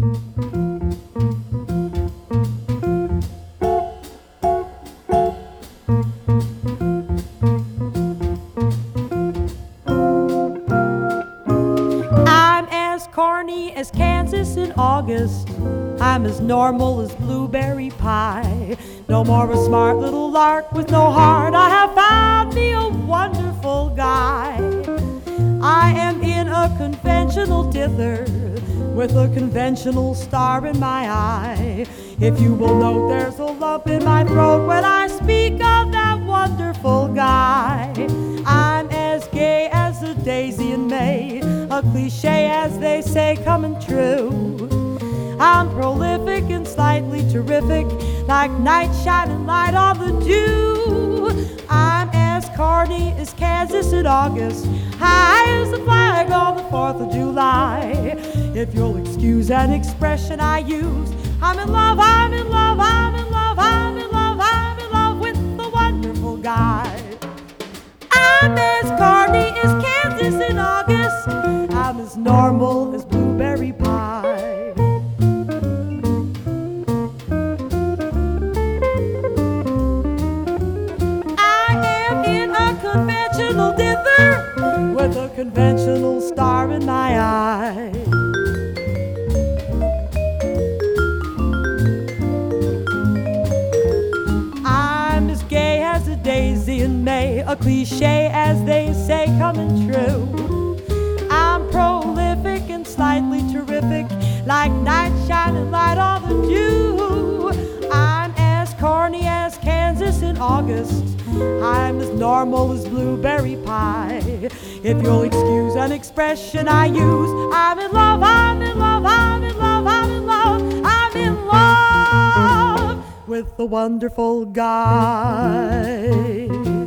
I'm as corny as Kansas in August. I'm as normal as blueberry pie. No more a smart little lark with no heart. I have found me a wonderful guy. I am in a conventional dither with a conventional star in my eye. If you will note, there's a lump in my throat when I speak of that wonderful guy. I'm as gay as a daisy in May, a cliche as they say coming true. I'm prolific and slightly terrific, like night shining light on the dew. I'm as corny as Kansas in August, high as the flag on the 4th of July. If you'll excuse an expression I use, I'm in love, I'm in love, I'm in love, I'm in love, I'm in love with the wonderful guy. I'm as corny as Kansas in August. I'm as normal as blueberry pie. Conventional dither with a conventional star in my eye. I'm as gay as a daisy in May, a cliche as they say coming true. I'm prolific and slightly terrific, like night shining light on the dew. I'm as corny as Kansas in August. I'm as normal as blueberry pie. If you'll excuse an expression I use, I'm in love, I'm in love, I'm in love, I'm in love, I'm in love with the wonderful guy.